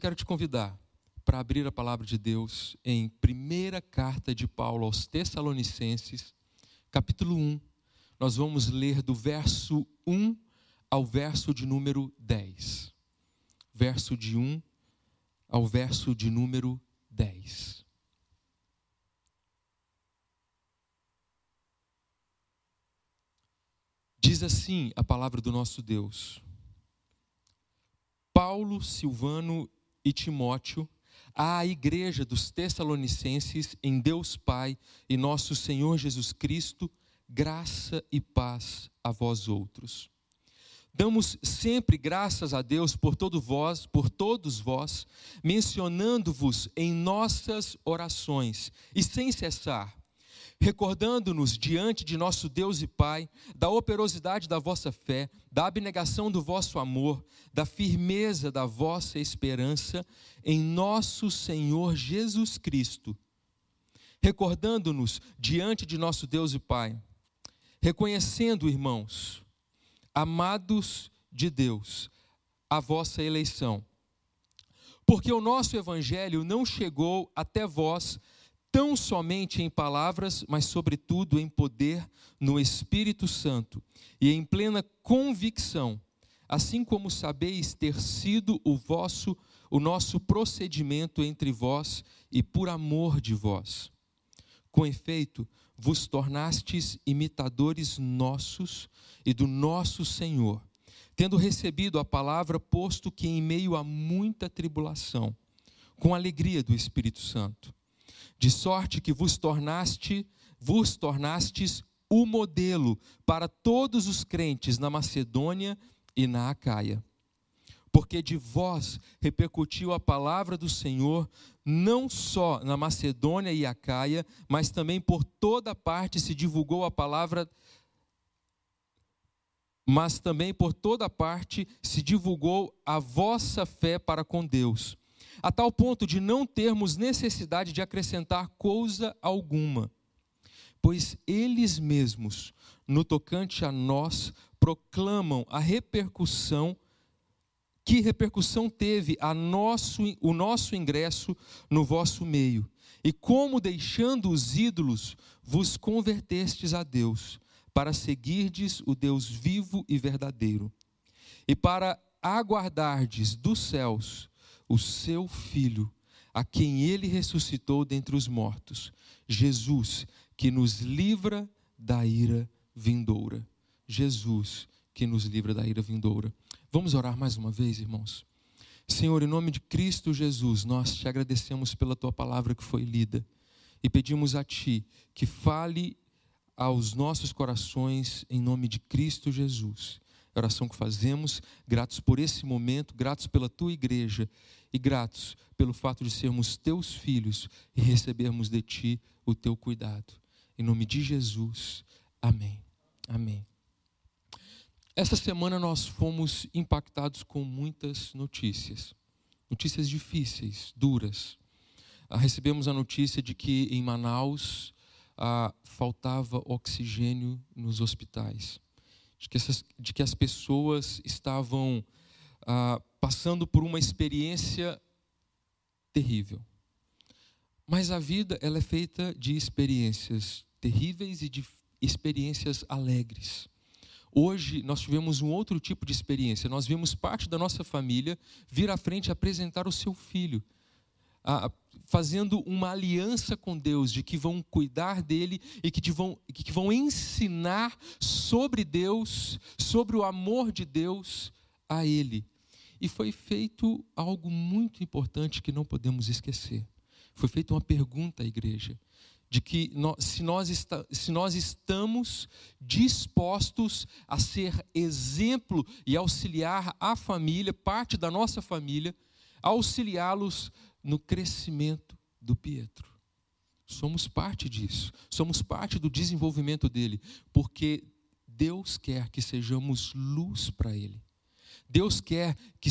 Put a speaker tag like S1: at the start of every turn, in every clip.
S1: Quero te convidar para abrir a palavra de Deus em primeira carta de Paulo aos Tessalonicenses, capítulo 1. Nós vamos ler do verso 1 ao verso de número 10. Verso de 1 ao verso de número 10. Diz assim a palavra do nosso Deus: Paulo, Silvano e Timóteo, à igreja dos Tessalonicenses, em Deus Pai e nosso Senhor Jesus Cristo, graça e paz a vós outros. Damos sempre graças a Deus por todos vós, mencionando-vos em nossas orações e sem cessar, recordando-nos diante de nosso Deus e Pai, da operosidade da vossa fé, da abnegação do vosso amor, da firmeza da vossa esperança em nosso Senhor Jesus Cristo. Recordando-nos diante de nosso Deus e Pai, reconhecendo, irmãos, amados de Deus, a vossa eleição. Porque o nosso evangelho não chegou até vós tão somente em palavras, mas sobretudo em poder no Espírito Santo e em plena convicção, assim como sabeis ter sido o nosso procedimento entre vós e por amor de vós. Com efeito, vos tornastes imitadores nossos e do nosso Senhor, tendo recebido a palavra, posto que em meio a muita tribulação, com alegria do Espírito Santo, de sorte que vos tornastes o modelo para todos os crentes na Macedônia e na Acaia. Porque de vós repercutiu a palavra do Senhor, não só na Macedônia e Acaia, mas também por toda parte se divulgou a palavra, mas também por toda parte se divulgou a vossa fé para com Deus, a tal ponto de não termos necessidade de acrescentar coisa alguma, pois eles mesmos, no tocante a nós, proclamam que repercussão teve o nosso ingresso no vosso meio, e como deixando os ídolos, vos convertestes a Deus, para seguirdes o Deus vivo e verdadeiro, e para aguardardes dos céus o seu Filho, a quem ele ressuscitou dentre os mortos, Jesus, que nos livra da ira vindoura. Jesus, que nos livra da ira vindoura. Vamos orar mais uma vez, irmãos? Senhor, em nome de Cristo Jesus, nós te agradecemos pela tua palavra que foi lida e pedimos a ti que fale aos nossos corações em nome de Cristo Jesus. A oração que fazemos, gratos por esse momento, gratos pela tua igreja e gratos pelo fato de sermos teus filhos e recebermos de ti o teu cuidado. Em nome de Jesus, amém. Amém. Essa semana nós fomos impactados com muitas notícias difíceis, duras. Recebemos a notícia de que em Manaus faltava oxigênio nos hospitais, de que as pessoas estavam passando por uma experiência terrível. Mas a vida, ela é feita de experiências terríveis e de experiências alegres. Hoje nós tivemos um outro tipo de experiência. Nós vimos parte da nossa família vir à frente e apresentar o seu filho, fazendo uma aliança com Deus, de que vão cuidar dele e que vão ensinar sobre Deus, sobre o amor de Deus a ele. E foi feito algo muito importante que não podemos esquecer. Foi feita uma pergunta à igreja, de que se nós estamos dispostos a ser exemplo e auxiliar a família, parte da nossa família, auxiliá-los no crescimento do Pietro. Somos parte disso, somos parte do desenvolvimento dele, porque Deus quer que sejamos luz para ele. Deus quer que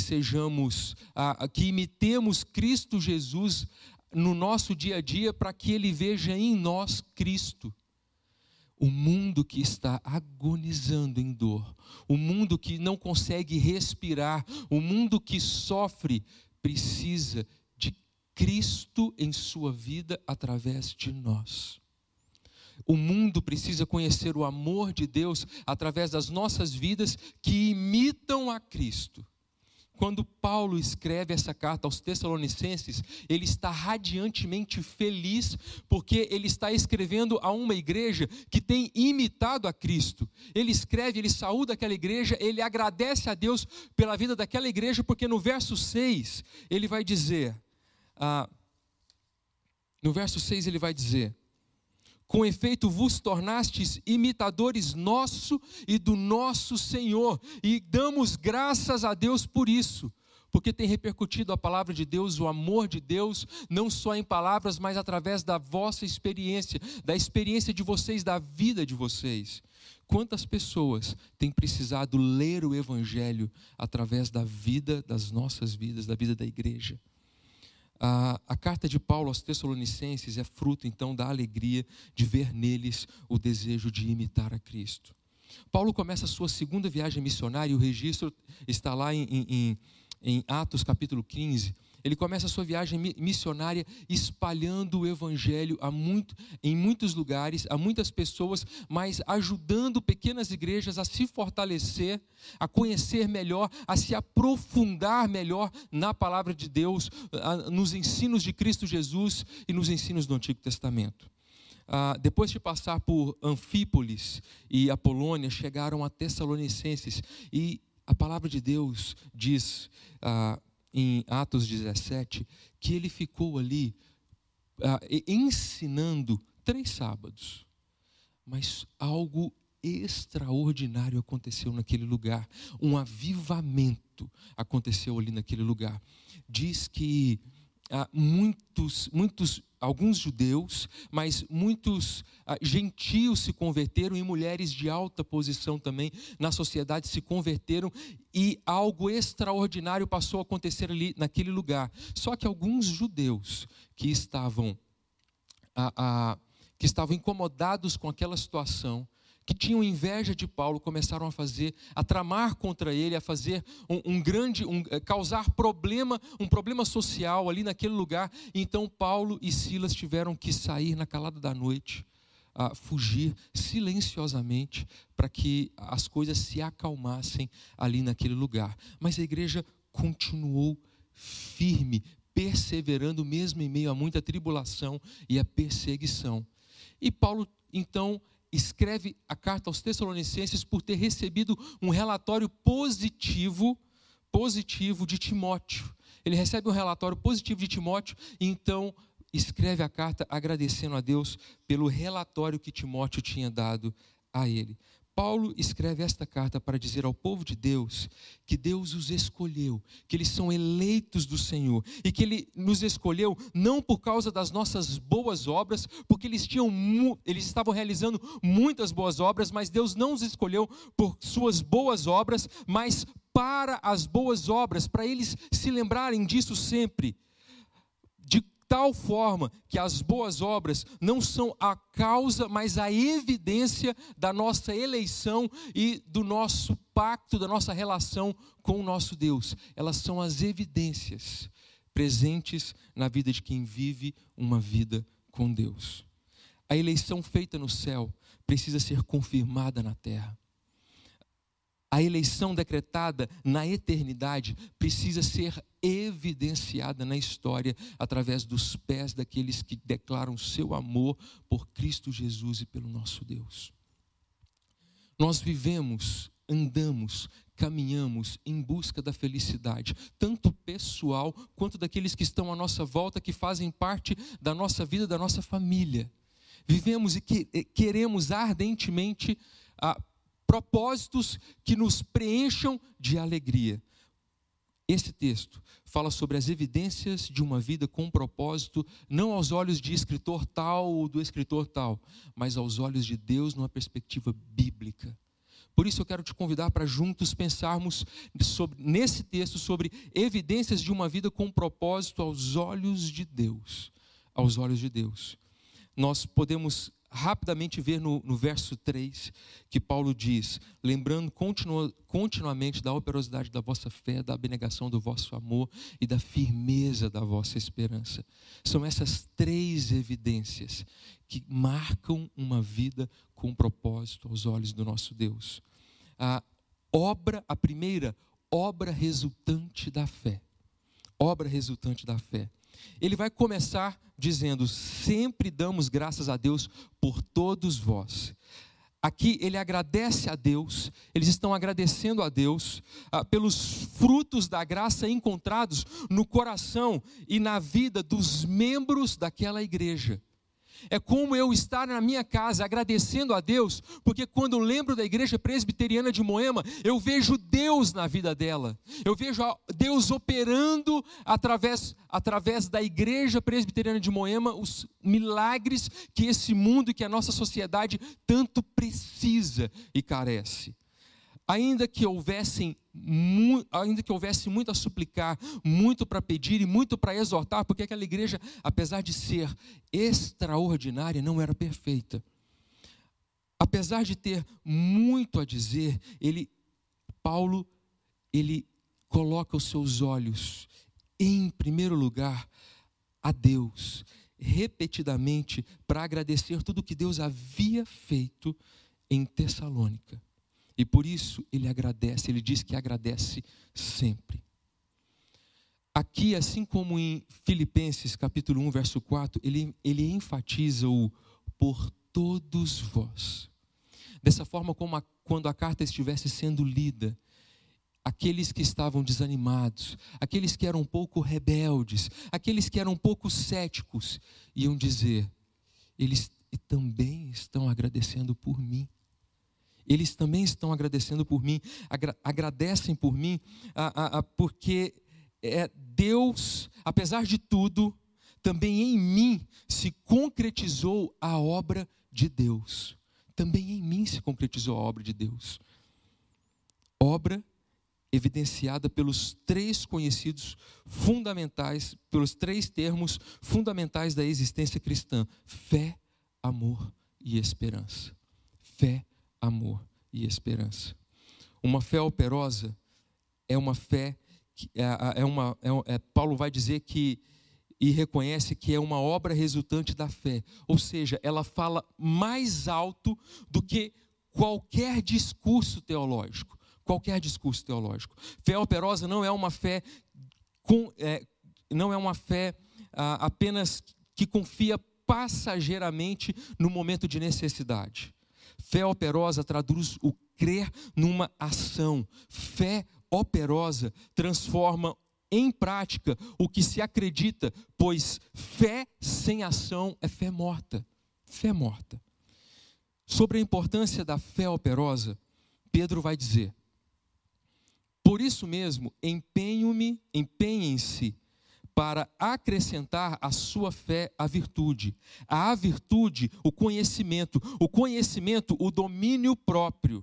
S1: que imitemos Cristo Jesus no nosso dia a dia, para que ele veja em nós Cristo. O mundo que está agonizando em dor, o mundo que não consegue respirar, o mundo que sofre precisa de Cristo em sua vida através de nós. O mundo precisa conhecer o amor de Deus através das nossas vidas que imitam a Cristo. Quando Paulo escreve essa carta aos Tessalonicenses, ele está radiantemente feliz, porque ele está escrevendo a uma igreja que tem imitado a Cristo. Ele escreve, ele saúda aquela igreja, ele agradece a Deus pela vida daquela igreja, porque no verso 6, ele vai dizer, com efeito vos tornastes imitadores nosso e do nosso Senhor, e damos graças a Deus por isso, porque tem repercutido a palavra de Deus, o amor de Deus, não só em palavras, mas através da vossa experiência, da experiência de vocês, da vida de vocês. Quantas pessoas têm precisado ler o Evangelho através da vida, das nossas vidas, da vida da igreja? A carta de Paulo aos Tessalonicenses é fruto, então, da alegria de ver neles o desejo de imitar a Cristo. Paulo começa a sua segunda viagem missionária, e o registro está lá em Atos capítulo 15. Ele começa a sua viagem missionária espalhando o Evangelho em muitos lugares, a muitas pessoas, mas ajudando pequenas igrejas a se fortalecer, a conhecer melhor, a se aprofundar melhor na palavra de Deus, nos ensinos de Cristo Jesus e nos ensinos do Antigo Testamento. Depois de passar por Anfípolis e Apolônia, chegaram a Tessalonicenses, e a palavra de Deus diz em Atos 17, que ele ficou ali ensinando 3 sábados, mas algo extraordinário aconteceu naquele lugar, um avivamento aconteceu ali naquele lugar. Diz que alguns judeus, mas muitos gentios se converteram, e mulheres de alta posição também na sociedade se converteram, e algo extraordinário passou a acontecer ali naquele lugar. Só que alguns judeus que estavam incomodados com aquela situação, que tinham inveja de Paulo, começaram a tramar contra ele, a fazer causar um problema social ali naquele lugar. Então Paulo e Silas tiveram que sair na calada da noite, fugir silenciosamente, para que as coisas se acalmassem ali naquele lugar. Mas a igreja continuou firme, perseverando mesmo em meio a muita tribulação e a perseguição. E Paulo, então, escreve a carta aos Tessalonicenses por ter recebido um relatório positivo de Timóteo. Ele recebe um relatório positivo de Timóteo, e então escreve a carta agradecendo a Deus pelo relatório que Timóteo tinha dado a ele. Paulo escreve esta carta para dizer ao povo de Deus que Deus os escolheu, que eles são eleitos do Senhor, e que Ele nos escolheu não por causa das nossas boas obras, porque eles estavam realizando muitas boas obras, mas Deus não os escolheu por suas boas obras, mas para as boas obras, para eles se lembrarem disso sempre, de tal forma que as boas obras não são a causa, mas a evidência da nossa eleição e do nosso pacto, da nossa relação com o nosso Deus. Elas são as evidências presentes na vida de quem vive uma vida com Deus. A eleição feita no céu precisa ser confirmada na terra. A eleição decretada na eternidade precisa ser evidenciada na história através dos pés daqueles que declaram seu amor por Cristo Jesus e pelo nosso Deus. Nós vivemos, andamos, caminhamos em busca da felicidade, tanto pessoal quanto daqueles que estão à nossa volta, que fazem parte da nossa vida, da nossa família. Vivemos e queremos ardentemente propósitos que nos preencham de alegria. Esse texto fala sobre as evidências de uma vida com propósito, não aos olhos de escritor tal ou do escritor tal, mas aos olhos de Deus numa perspectiva bíblica. Por isso eu quero te convidar para juntos pensarmos nesse texto sobre evidências de uma vida com propósito aos olhos de Deus. Aos olhos de Deus. Nós podemos rapidamente ver no verso 3, que Paulo diz: lembrando continuamente da operosidade da vossa fé, da abnegação do vosso amor e da firmeza da vossa esperança. São essas 3 evidências que marcam uma vida com propósito aos olhos do nosso Deus. A primeira, obra resultante da fé. Obra resultante da fé. Ele vai começar dizendo: sempre damos graças a Deus por todos vós. Aqui ele agradece a Deus, eles estão agradecendo a Deus pelos frutos da graça encontrados no coração e na vida dos membros daquela igreja. É como eu estar na minha casa agradecendo a Deus, porque quando eu lembro da igreja presbiteriana de Moema, eu vejo Deus na vida dela. Eu vejo Deus operando através da igreja presbiteriana de Moema os milagres que esse mundo e que a nossa sociedade tanto precisa e carece. Ainda que houvesse muito a suplicar, muito para pedir e muito para exortar, porque aquela igreja, apesar de ser extraordinária, não era perfeita. Apesar de ter muito a dizer, Paulo coloca os seus olhos, em primeiro lugar, a Deus, repetidamente, para agradecer tudo que Deus havia feito em Tessalônica. E por isso ele agradece, ele diz que agradece sempre. Aqui, assim como em Filipenses capítulo 1, verso 4, ele enfatiza o por todos vós. Dessa forma, como quando a carta estivesse sendo lida, aqueles que estavam desanimados, aqueles que eram um pouco rebeldes, aqueles que eram um pouco céticos, iam dizer: eles também estão agradecendo por mim. Eles também estão agradecendo por mim, agradecem por mim, porque Deus, apesar de tudo, também em mim se concretizou a obra de Deus. Também em mim se concretizou a obra de Deus. Obra evidenciada pelos 3 conhecidos fundamentais, pelos 3 termos fundamentais da existência cristã: fé, amor e esperança. Fé, amor e esperança. Uma fé operosa é uma fé que Paulo vai dizer que e reconhece que é uma obra resultante da fé, ou seja, ela fala mais alto do que qualquer discurso teológico. Qualquer discurso teológico. Fé operosa não é uma fé apenas que confia passageiramente no momento de necessidade. Fé operosa traduz o crer numa ação. Fé operosa transforma em prática o que se acredita, pois fé sem ação é fé morta. Fé morta. Sobre a importância da fé operosa, Pedro vai dizer: por isso mesmo, empenhem-se para acrescentar à sua fé a virtude, o conhecimento, o domínio próprio,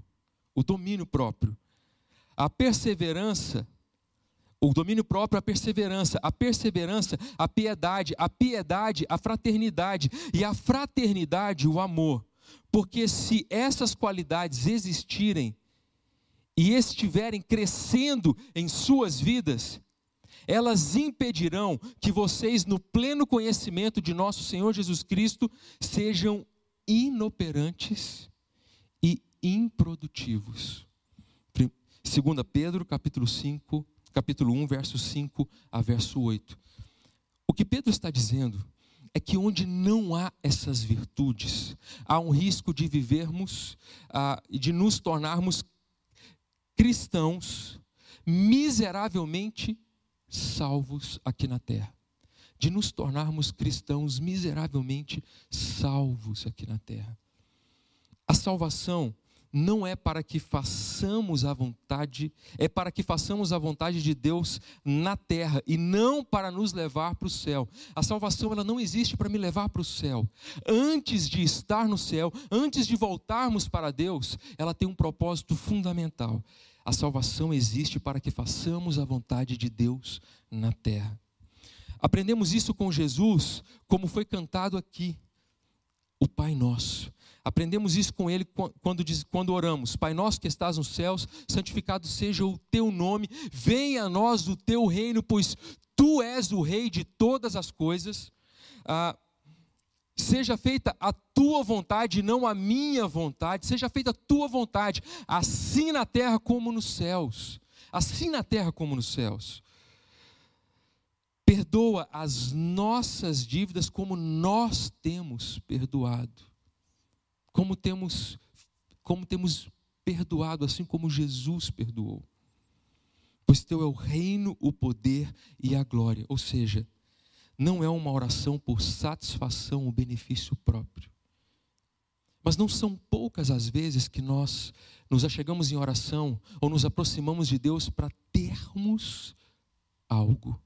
S1: a perseverança, o domínio próprio, a perseverança, a piedade, a fraternidade, e a fraternidade, o amor, porque se essas qualidades existirem e estiverem crescendo em suas vidas, elas impedirão que vocês, no pleno conhecimento de nosso Senhor Jesus Cristo, sejam inoperantes e improdutivos. 2 Pedro, capítulo 1, verso 5 a verso 8. O que Pedro está dizendo é que onde não há essas virtudes, há um risco de vivermos e de nos tornarmos cristãos miseravelmente salvos aqui na terra, de nos tornarmos cristãos miseravelmente salvos aqui na terra. A salvação não é para que façamos a vontade, é para que façamos a vontade de Deus na terra e não para nos levar para o céu. A salvação, ela não existe para me levar para o céu. Antes de estar no céu, antes de voltarmos para Deus, ela tem um propósito fundamental. A salvação existe para que façamos a vontade de Deus na terra. Aprendemos isso com Jesus, como foi cantado aqui. o Pai Nosso. Aprendemos isso com Ele quando oramos: Pai nosso que estás nos céus, santificado seja o teu nome, venha a nós o teu reino, pois tu és o Rei de todas as coisas. Seja feita a tua vontade, não a minha vontade. Seja feita a tua vontade, assim na terra como nos céus. Assim na terra como nos céus. Perdoa as nossas dívidas como nós temos perdoado. Como temos perdoado, assim como Jesus perdoou. Pois teu é o reino, o poder e a glória. Ou seja, não é uma oração por satisfação ou benefício próprio. Mas não são poucas as vezes que nós nos achegamos em oração ou nos aproximamos de Deus para termos algo,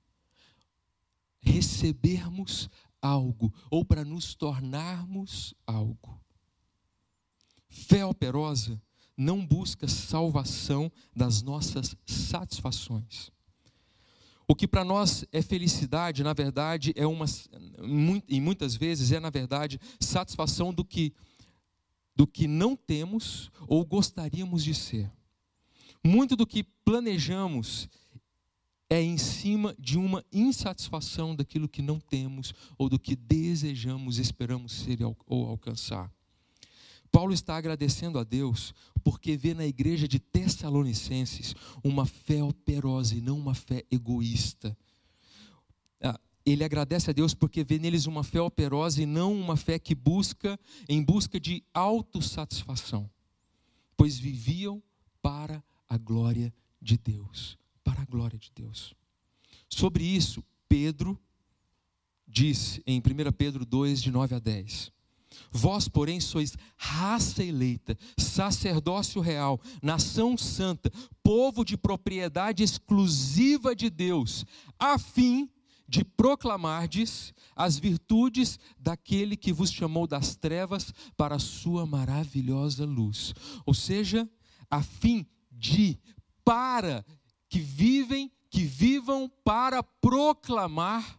S1: recebermos algo ou para nos tornarmos algo. Fé operosa não busca salvação das nossas satisfações. O que para nós é felicidade, na verdade, e muitas vezes na verdade, satisfação do que não temos ou gostaríamos de ser. Muito do que planejamos é em cima de uma insatisfação daquilo que não temos ou do que desejamos, esperamos ser ou alcançar. Paulo está agradecendo a Deus porque vê na igreja de Tessalonicenses uma fé operosa e não uma fé egoísta. Ele agradece a Deus porque vê neles uma fé operosa e não uma fé que em busca de autossatisfação, pois viviam para a glória de Deus, para a glória de Deus. Sobre isso, Pedro diz em 1 Pedro 2, de 9 a 10: Vós, porém, sois raça eleita, sacerdócio real, nação santa, povo de propriedade exclusiva de Deus, a fim de proclamardes as virtudes daquele que vos chamou das trevas para a sua maravilhosa luz. Ou seja, a fim de, para, que vivam para proclamar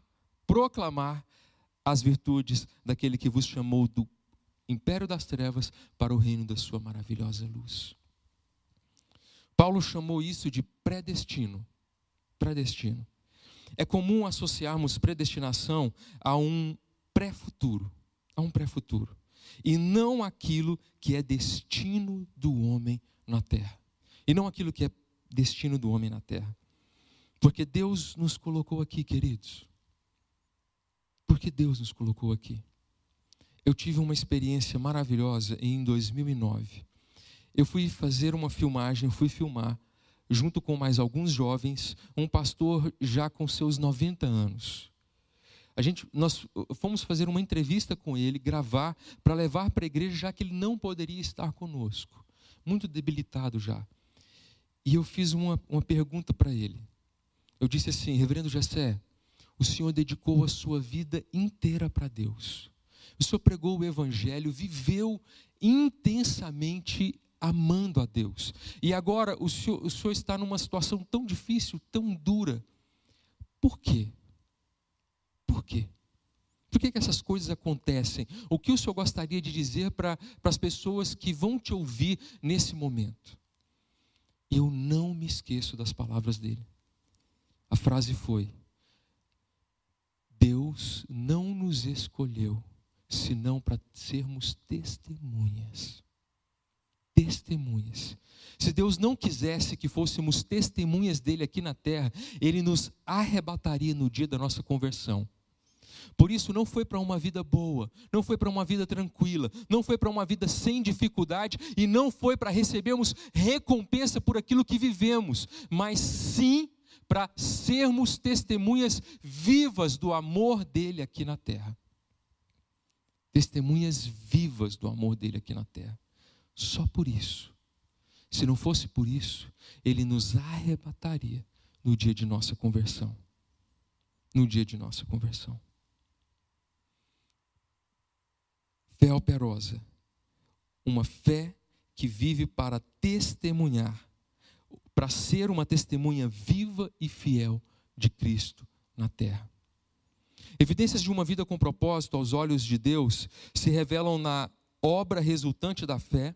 S1: as virtudes daquele que vos chamou do império das trevas para o reino da sua maravilhosa luz. Paulo chamou isso de predestino. Predestino. É comum associarmos predestinação a um pré-futuro, e não aquilo que é destino do homem na terra. E não aquilo que é destino do homem na terra. Porque Deus nos colocou aqui, queridos. Porque Deus nos colocou aqui. Eu tive uma experiência maravilhosa em 2009. Eu fui filmar, junto com mais alguns jovens, um pastor já com seus 90 anos. Nós fomos fazer uma entrevista com ele, gravar, para levar para a igreja, já que ele não poderia estar conosco. Muito debilitado já. E eu fiz uma pergunta para ele. Eu disse assim: Reverendo Jessé, o senhor dedicou a sua vida inteira para Deus. O senhor pregou o evangelho, viveu intensamente amando a Deus. E agora o senhor está numa situação tão difícil, tão dura. Por quê? Por quê? Por que essas coisas acontecem? O que o senhor gostaria de dizer para as pessoas que vão te ouvir nesse momento? Eu não me esqueço das palavras dele. A frase foi: Deus não nos escolheu senão para sermos testemunhas. Testemunhas. Se Deus não quisesse que fôssemos testemunhas dele aqui na terra, ele nos arrebataria no dia da nossa conversão. Por isso não foi para uma vida boa, não foi para uma vida tranquila, não foi para uma vida sem dificuldade e não foi para recebermos recompensa por aquilo que vivemos, mas sim para sermos testemunhas vivas do amor dele aqui na terra. Testemunhas vivas do amor dele aqui na terra. Só por isso. Se não fosse por isso, ele nos arrebataria no dia de nossa conversão. No dia de nossa conversão. Fé operosa. Uma fé que vive para testemunhar, para ser uma testemunha viva e fiel de Cristo na terra. Evidências de uma vida com propósito aos olhos de Deus se revelam na obra resultante da fé,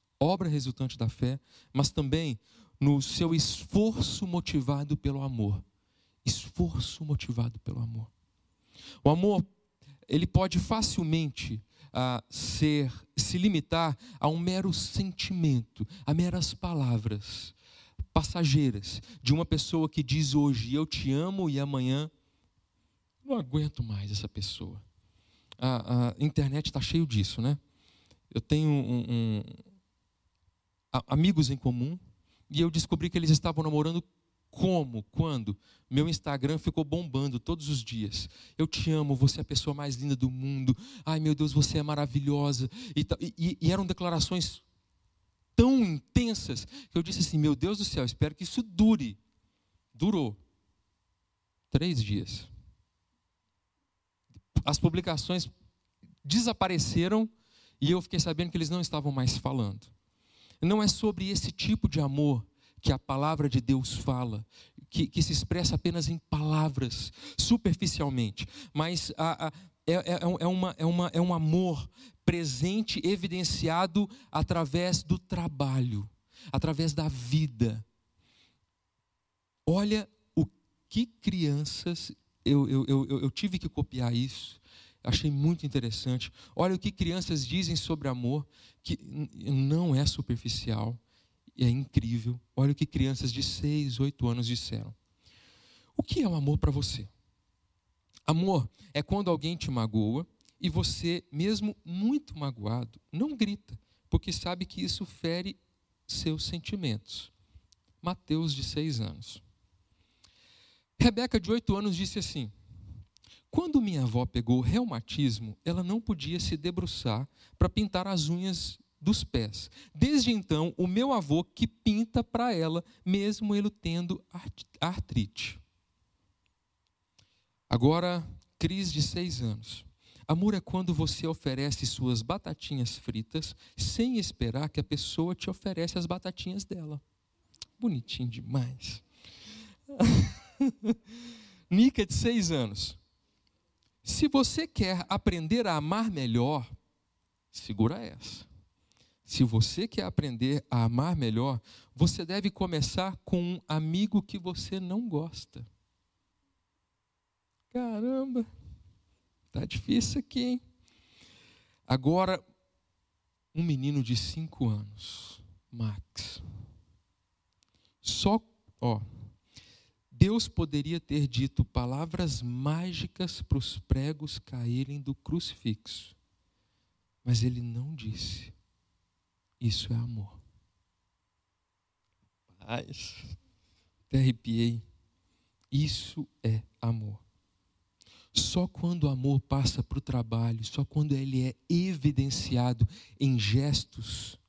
S1: mas também no seu esforço motivado pelo amor. Esforço motivado pelo amor. O amor, ele pode facilmente se limitar a um mero sentimento, a meras palavras passageiras de uma pessoa que diz hoje, eu te amo, e amanhã, não aguento mais essa pessoa. A internet está cheio disso, né? Eu tenho amigos em comum, e eu descobri que eles estavam namorando quando? Meu Instagram ficou bombando todos os dias. Eu te amo, você é a pessoa mais linda do mundo. Ai, meu Deus, você é maravilhosa. E eram declarações tão intensas que eu disse assim, meu Deus do céu, espero que isso dure. Durou 3 dias. As publicações desapareceram e eu fiquei sabendo que eles não estavam mais falando. Não é sobre esse tipo de amor que a palavra de Deus fala, que se expressa apenas em palavras, superficialmente, mas é um amor presente, evidenciado através do trabalho, através da vida. Olha o que crianças, eu tive que copiar isso, achei muito interessante. Olha o que crianças dizem sobre amor, que não é superficial, é incrível. Olha o que crianças de 6, 8 anos disseram. O que é o amor para você? Amor é quando alguém te magoa e você, mesmo muito magoado, não grita, porque sabe que isso fere seus sentimentos. Mateus, de 6 anos. Rebeca, de 8 anos, disse assim: quando minha avó pegou reumatismo, ela não podia se debruçar para pintar as unhas dos pés. Desde então, o meu avô que pinta para ela, mesmo ele tendo artrite. Agora, Cris, de 6 anos. Amor é quando você oferece suas batatinhas fritas sem esperar que a pessoa te ofereça as batatinhas dela. Bonitinho demais. Nica, de 6 anos. Se você quer aprender a amar melhor, segura essa. Se você quer aprender a amar melhor, você deve começar com um amigo que você não gosta. Caramba, tá difícil aqui, hein? Agora, um menino de 5 anos, Max. Deus poderia ter dito palavras mágicas para os pregos caírem do crucifixo, mas ele não disse. Isso é amor. Até arrepiei. Isso é amor. Só quando o amor passa para o trabalho, só quando ele é evidenciado em gestos,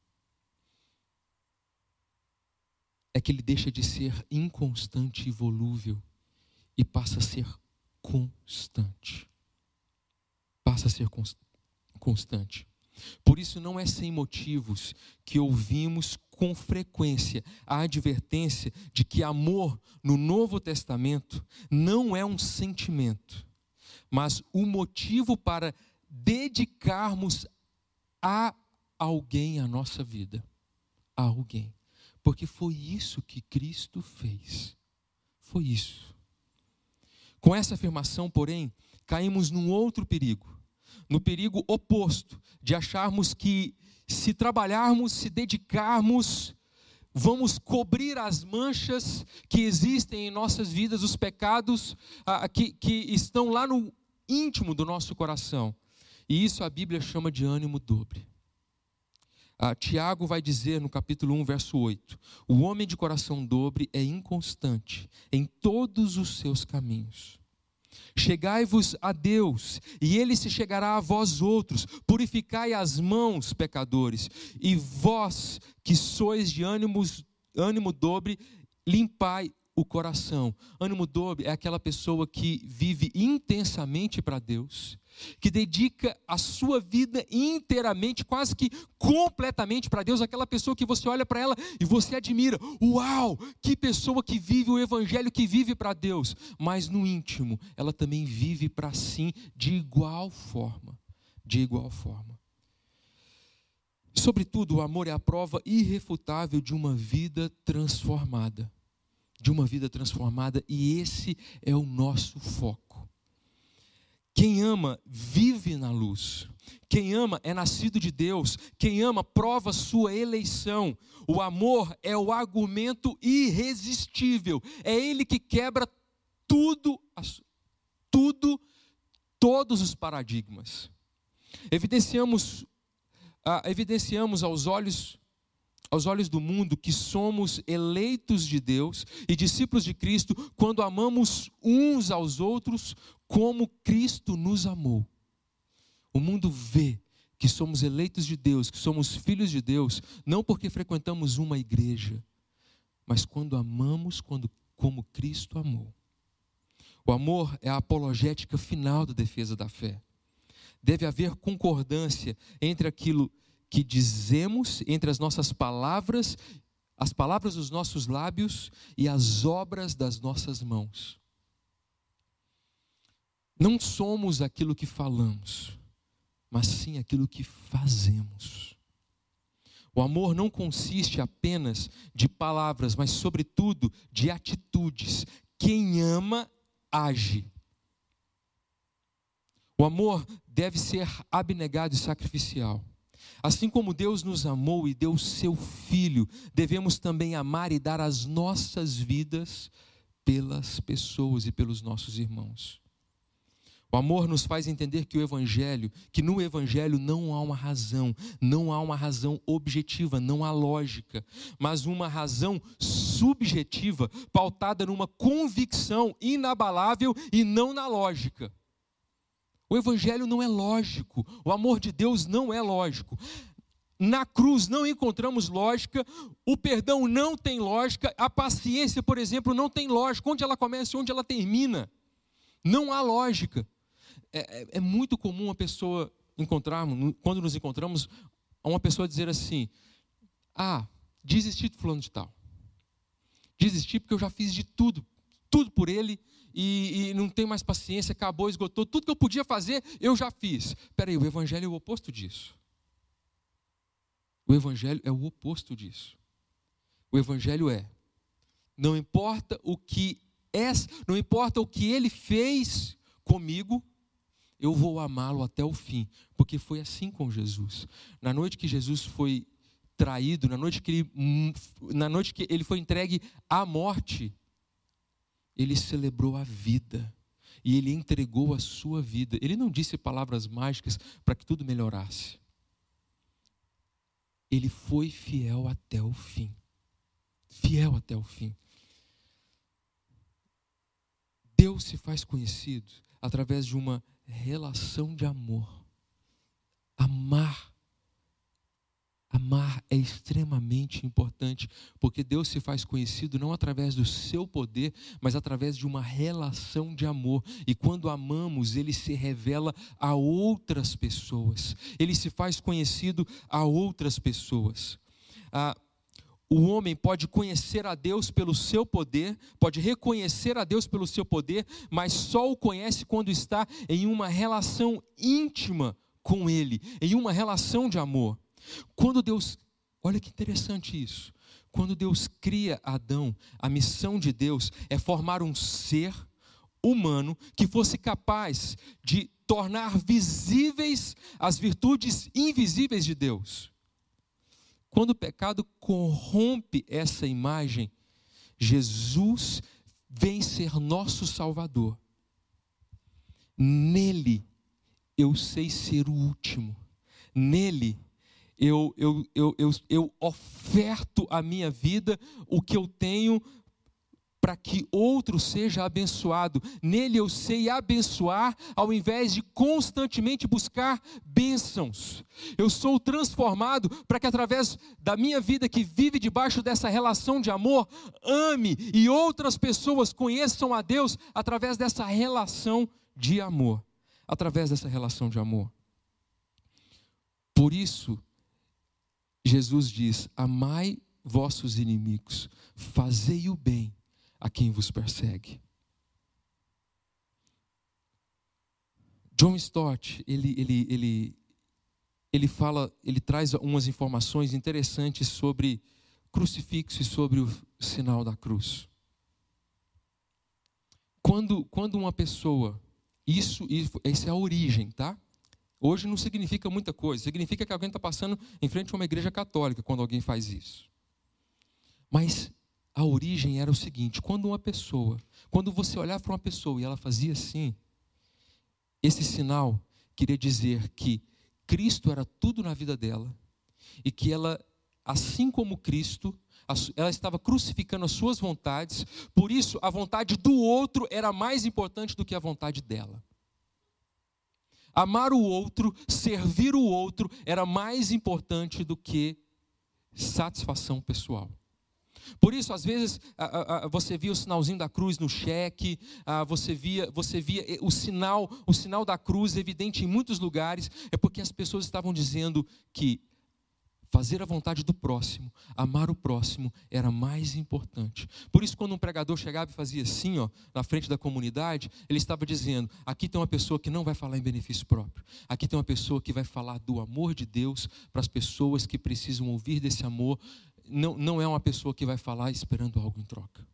S1: é que ele deixa de ser inconstante e volúvel e passa a ser constante. Passa a ser constante. Por isso não é sem motivos que ouvimos com frequência a advertência de que amor no Novo Testamento não é um sentimento, mas o motivo para dedicarmos a alguém a nossa vida. A alguém. Porque foi isso que Cristo fez. Foi isso. Com essa afirmação, porém, caímos num outro perigo. No perigo oposto, de acharmos que se trabalharmos, se dedicarmos, vamos cobrir as manchas que existem em nossas vidas, os pecados que estão lá no íntimo do nosso coração. E isso a Bíblia chama de ânimo dobre. Tiago vai dizer no capítulo 1, verso 8, o homem de coração dobre é inconstante em todos os seus caminhos. Chegai-vos a Deus, e Ele se chegará a vós outros. Purificai as mãos, pecadores, e vós que sois de ânimo dobre, limpai o coração. Ânimo dobre é aquela pessoa que vive intensamente para Deus, que dedica a sua vida inteiramente, quase que completamente para Deus, aquela pessoa que você olha para ela e você admira, uau, que pessoa que vive o evangelho, que vive para Deus, mas no íntimo, ela também vive para si de igual forma, Sobretudo, o amor é a prova irrefutável de uma vida transformada, e esse é o nosso foco. Quem ama vive na luz. Quem ama é nascido de Deus. Quem ama prova sua eleição. O amor é o argumento irresistível. É ele que quebra todos os paradigmas. Evidenciamos aos olhos do mundo que somos eleitos de Deus e discípulos de Cristo quando amamos uns aos outros como Cristo nos amou. O mundo vê que somos eleitos de Deus, que somos filhos de Deus, não porque frequentamos uma igreja, mas quando amamos como Cristo amou. O amor é a apologética final da defesa da fé. Deve haver concordância entre aquilo que dizemos, entre as nossas palavras, as palavras dos nossos lábios e as obras das nossas mãos. Não somos aquilo que falamos, mas sim aquilo que fazemos. O amor não consiste apenas de palavras, mas sobretudo de atitudes. Quem ama, age. O amor deve ser abnegado e sacrificial. Assim como Deus nos amou e deu seu Filho, devemos também amar e dar as nossas vidas pelas pessoas e pelos nossos irmãos. O amor nos faz entender que no Evangelho não há uma razão objetiva, não há lógica, mas uma razão subjetiva, pautada numa convicção inabalável e não na lógica. O Evangelho não é lógico, o amor de Deus não é lógico. Na cruz não encontramos lógica, o perdão não tem lógica, a paciência, por exemplo, não tem lógica, onde ela começa e onde ela termina. Não há lógica. É muito comum uma pessoa quando nos encontramos, uma pessoa dizer assim, desisti de fulano de tal. Desisti porque eu já fiz de tudo por ele, e não tenho mais paciência, acabou, esgotou, tudo que eu podia fazer, eu já fiz. Espera aí, o Evangelho é o oposto disso. O Evangelho é o oposto disso. O Evangelho não importa o que ele fez comigo, eu vou amá-lo até o fim, porque foi assim com Jesus. Na noite que Jesus foi traído, na noite que ele foi entregue à morte, ele celebrou a vida e ele entregou a sua vida. Ele não disse palavras mágicas para que tudo melhorasse. Ele foi fiel até o fim. Fiel até o fim. Deus se faz conhecido através de uma relação de amor. Amar é extremamente importante, porque Deus se faz conhecido não através do seu poder, mas através de uma relação de amor. E quando amamos, Ele se revela a outras pessoas. Ele se faz conhecido a outras pessoas. O homem pode conhecer a Deus pelo seu poder, pode reconhecer a Deus pelo seu poder, mas só o conhece quando está em uma relação íntima com Ele, em uma relação de amor. Olha que interessante isso. Quando Deus cria Adão, a missão de Deus é formar um ser humano que fosse capaz de tornar visíveis as virtudes invisíveis de Deus. Quando o pecado corrompe essa imagem, Jesus vem ser nosso Salvador. Nele eu sei ser o último. Nele eu oferto a minha vida, o que eu tenho, para que outro seja abençoado. Nele eu sei abençoar, ao invés de constantemente buscar bênçãos. Eu sou transformado para que através da minha vida que vive debaixo dessa relação de amor, ame e outras pessoas conheçam a Deus através dessa relação de amor. Através dessa relação de amor. Por isso, Jesus diz: amai vossos inimigos, fazei o bem a quem vos persegue. John Stott, ele traz umas informações interessantes sobre crucifixo e sobre o sinal da cruz. Quando uma pessoa, isso é a origem, tá? Hoje não significa muita coisa, significa que alguém está passando em frente a uma igreja católica quando alguém faz isso. Mas a origem era o seguinte: quando você olhava para uma pessoa e ela fazia assim, esse sinal queria dizer que Cristo era tudo na vida dela e que ela, assim como Cristo, ela estava crucificando as suas vontades, por isso a vontade do outro era mais importante do que a vontade dela. Amar o outro, servir o outro, era mais importante do que satisfação pessoal. Por isso, às vezes, você via o sinalzinho da cruz no cheque, você via o sinal da cruz evidente em muitos lugares, é porque as pessoas estavam dizendo que fazer a vontade do próximo, amar o próximo, era mais importante. Por isso, quando um pregador chegava e fazia assim, na frente da comunidade, ele estava dizendo: aqui tem uma pessoa que não vai falar em benefício próprio. Aqui tem uma pessoa que vai falar do amor de Deus para as pessoas que precisam ouvir desse amor. Não é uma pessoa que vai falar esperando algo em troca.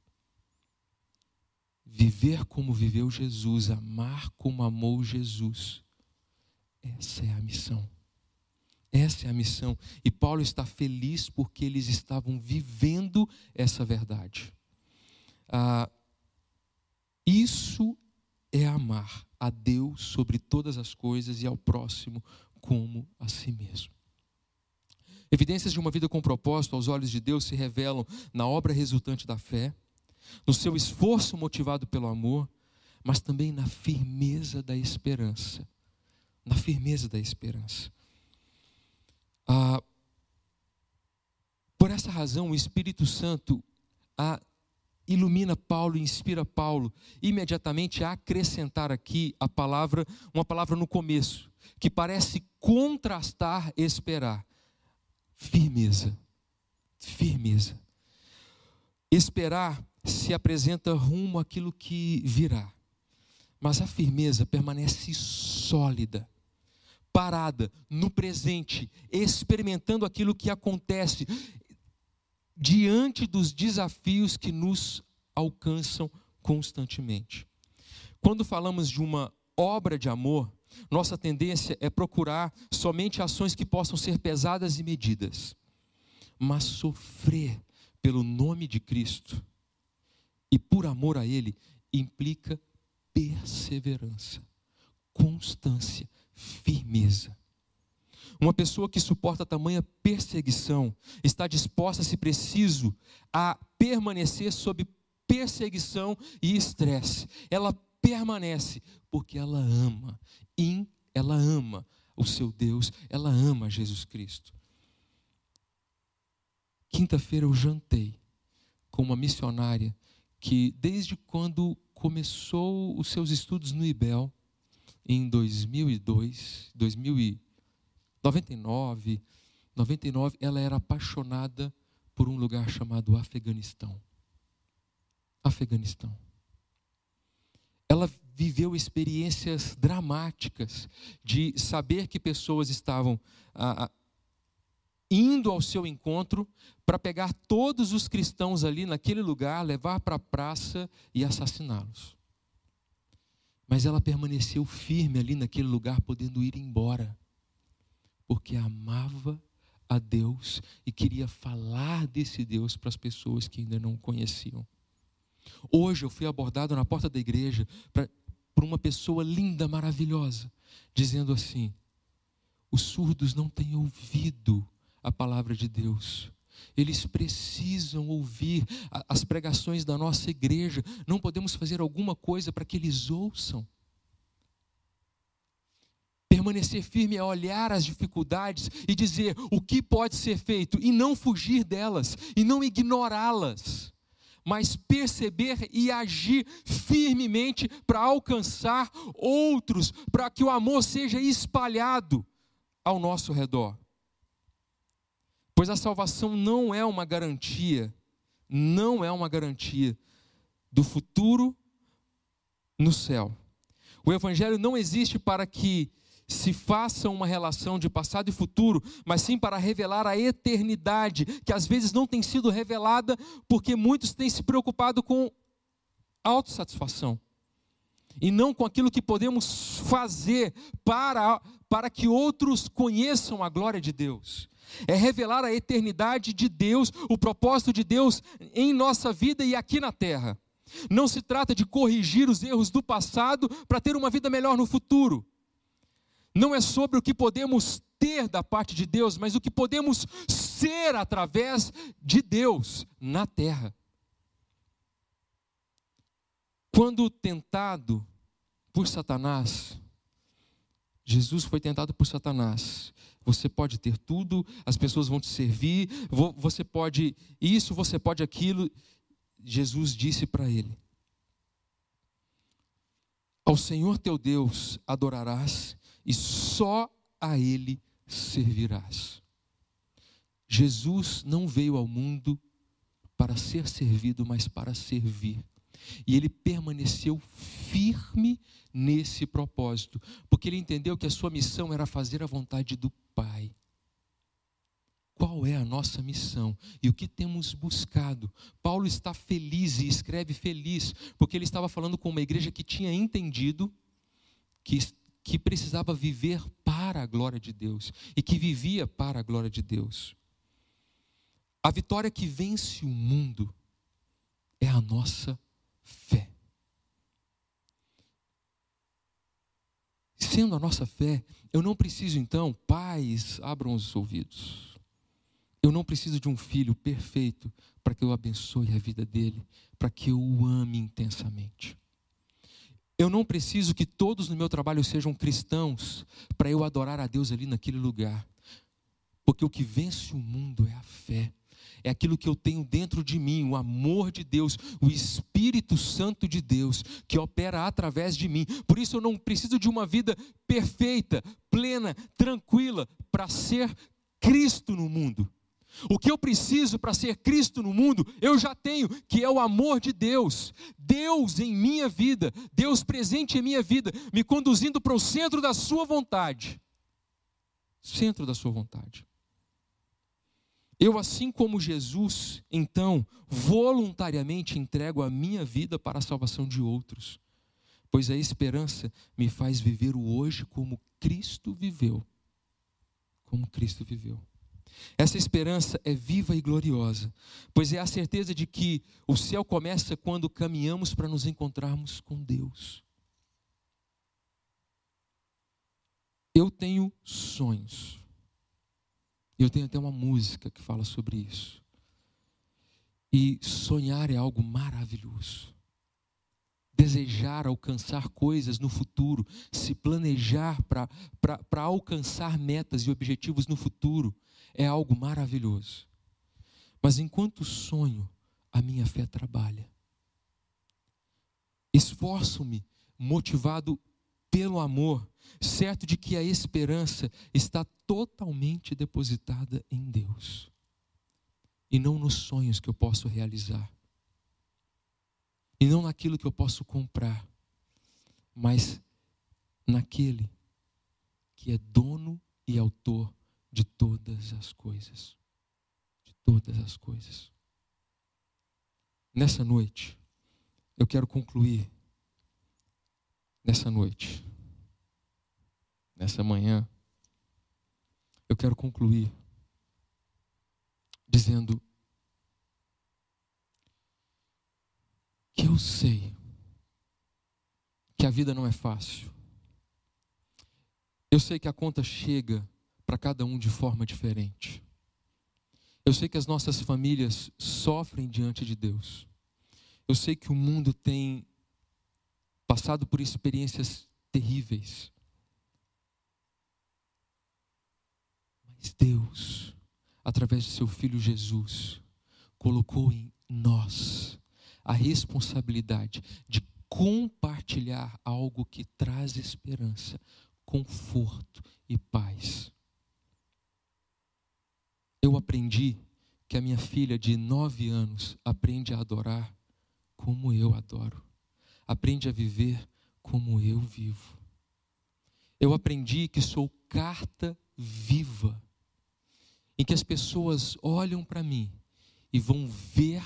S1: Viver como viveu Jesus, amar como amou Jesus. Essa é a missão. Essa é a missão. E Paulo está feliz porque eles estavam vivendo essa verdade. Isso é amar a Deus sobre todas as coisas e ao próximo como a si mesmo. Evidências de uma vida com propósito aos olhos de Deus se revelam na obra resultante da fé, no seu esforço motivado pelo amor, mas também na firmeza da esperança. Na firmeza da esperança. Por essa razão, o Espírito Santo ilumina Paulo e inspira Paulo imediatamente a acrescentar aqui uma palavra no começo, que parece contrastar esperar. Firmeza. Firmeza. Esperar se apresenta rumo àquilo que virá, mas a firmeza permanece sólida, parada no presente, experimentando aquilo que acontece diante dos desafios que nos alcançam constantemente. Quando falamos de uma obra de amor, nossa tendência é procurar somente ações que possam ser pesadas e medidas. Mas sofrer pelo nome de Cristo e por amor a Ele implica perseverança, constância, firmeza. Uma pessoa que suporta tamanha perseguição está disposta, se preciso, a permanecer sob perseguição e estresse. Ela permanece porque ela ama o seu Deus, ela ama Jesus Cristo. Quinta-feira eu jantei com uma missionária que desde quando começou os seus estudos no IBEL, em 99, ela era apaixonada por um lugar chamado Afeganistão. Ela viveu experiências dramáticas de saber que pessoas estavam indo ao seu encontro para pegar todos os cristãos ali naquele lugar, levar para a praça e assassiná-los. Mas ela permaneceu firme ali naquele lugar, podendo ir embora, porque amava a Deus e queria falar desse Deus para as pessoas que ainda não o conheciam. Hoje eu fui abordado na porta da igreja por uma pessoa linda, maravilhosa, dizendo assim: os surdos não têm ouvido a palavra de Deus, Eles precisam ouvir as pregações da nossa igreja. Não podemos fazer alguma coisa para que eles ouçam. Permanecer firme é olhar as dificuldades e dizer o que pode ser feito, e não fugir delas, e não ignorá-las, mas perceber e agir firmemente para alcançar outros, para que o amor seja espalhado ao nosso redor. Pois a salvação não é uma garantia do futuro no céu. O Evangelho não existe para que se faça uma relação de passado e futuro, mas sim para revelar a eternidade, que às vezes não tem sido revelada, porque muitos têm se preocupado com autossatisfação, e não com aquilo que podemos fazer para que outros conheçam a glória de Deus. É revelar a eternidade de Deus, o propósito de Deus em nossa vida e aqui na terra. Não se trata de corrigir os erros do passado para ter uma vida melhor no futuro. Não é sobre o que podemos ter da parte de Deus, mas o que podemos ser através de Deus na terra. Quando tentado por Satanás, Jesus foi tentado por Satanás. Você pode ter tudo, as pessoas vão te servir, você pode isso, você pode aquilo. Jesus disse para ele: ao Senhor teu Deus adorarás e só a Ele servirás. Jesus não veio ao mundo para ser servido, mas para servir. E Ele permaneceu firme nesse propósito, porque Ele entendeu que a sua missão era fazer a vontade do Pai. Qual é a nossa missão e o que temos buscado? Paulo está feliz e escreve feliz, porque ele estava falando com uma igreja que tinha entendido que precisava viver para a glória de Deus e que vivia para a glória de Deus. A vitória que vence o mundo é a nossa fé. Sendo a nossa fé, eu não preciso então, pais, abram os ouvidos. Eu não preciso de um filho perfeito para que eu abençoe a vida dele, para que eu o ame intensamente. Eu não preciso que todos no meu trabalho sejam cristãos para eu adorar a Deus ali naquele lugar. Porque o que vence o mundo é a fé. É aquilo que eu tenho dentro de mim, o amor de Deus, o Espírito Santo de Deus, que opera através de mim. Por isso eu não preciso de uma vida perfeita, plena, tranquila, para ser Cristo no mundo. O que eu preciso para ser Cristo no mundo, eu já tenho, que é o amor de Deus. Deus em minha vida, Deus presente em minha vida, me conduzindo para o centro da sua vontade. Centro da sua vontade. Eu, assim como Jesus, então, voluntariamente entrego a minha vida para a salvação de outros. Pois a esperança me faz viver o hoje como Cristo viveu. Como Cristo viveu. Essa esperança é viva e gloriosa, pois é a certeza de que o céu começa quando caminhamos para nos encontrarmos com Deus. Eu tenho sonhos. Eu tenho até uma música que fala sobre isso. E sonhar é algo maravilhoso. Desejar alcançar coisas no futuro, se planejar para alcançar metas e objetivos no futuro, é algo maravilhoso. Mas enquanto sonho, a minha fé trabalha. Esforço-me, motivado pelo amor, certo de que a esperança está totalmente depositada em Deus. E não nos sonhos que eu posso realizar. E não naquilo que eu posso comprar, mas naquele que é dono e autor de todas as coisas. De todas as coisas. Nessa noite, eu quero concluir. Nessa noite, nessa manhã, eu quero concluir dizendo que eu sei que a vida não é fácil. Eu sei que a conta chega para cada um de forma diferente. Eu sei que as nossas famílias sofrem diante de Deus. Eu sei que o mundo tem passado por experiências terríveis. Mas Deus, através de seu Filho Jesus, colocou em nós a responsabilidade de compartilhar algo que traz esperança, conforto e paz. Eu aprendi que a minha filha de 9 anos aprende a adorar como eu adoro. Aprende a viver como eu vivo. Eu aprendi que sou carta viva, em que as pessoas olham para mim e vão ver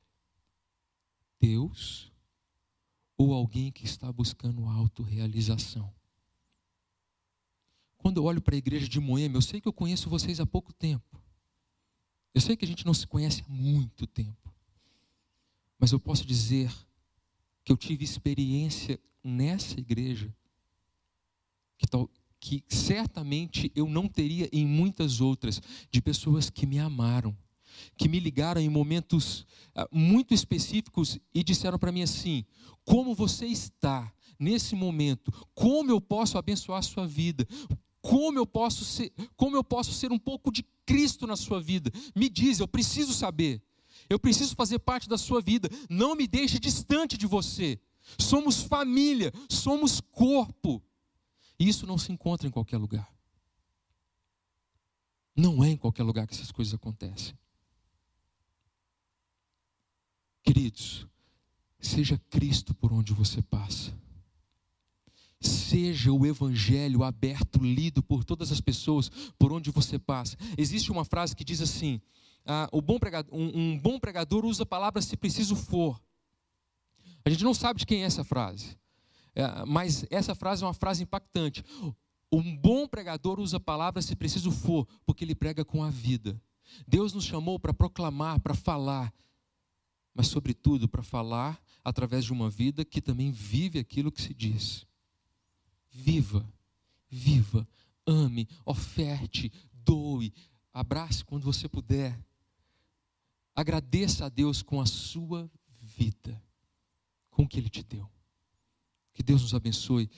S1: Deus ou alguém que está buscando autorrealização. Quando eu olho para a igreja de Moema, eu sei que eu conheço vocês há pouco tempo. Eu sei que a gente não se conhece há muito tempo. Mas eu posso dizer que eu tive experiência nessa igreja que certamente eu não teria em muitas outras, de pessoas que me amaram, que me ligaram em momentos muito específicos e disseram para mim assim: como você está nesse momento? Como eu posso abençoar a sua vida? Como eu posso ser um pouco de Cristo na sua vida? Me diz, eu preciso saber. Eu preciso fazer parte da sua vida. Não me deixe distante de você. Somos família, somos corpo. E isso não se encontra em qualquer lugar. Não é em qualquer lugar que essas coisas acontecem. Queridos, seja Cristo por onde você passa. Seja o evangelho aberto, lido por todas as pessoas por onde você passa. Existe uma frase que diz assim: um bom pregador usa palavras se preciso for. A gente não sabe de quem é essa frase, mas essa frase é uma frase impactante. Um bom pregador usa palavras se preciso for, porque ele prega com a vida. Deus nos chamou para proclamar, para falar, mas sobretudo para falar através de uma vida que também vive aquilo que se diz. Viva, viva, ame, oferte, doe, abrace quando você puder. Agradeça a Deus com a sua vida, com o que Ele te deu. Que Deus nos abençoe.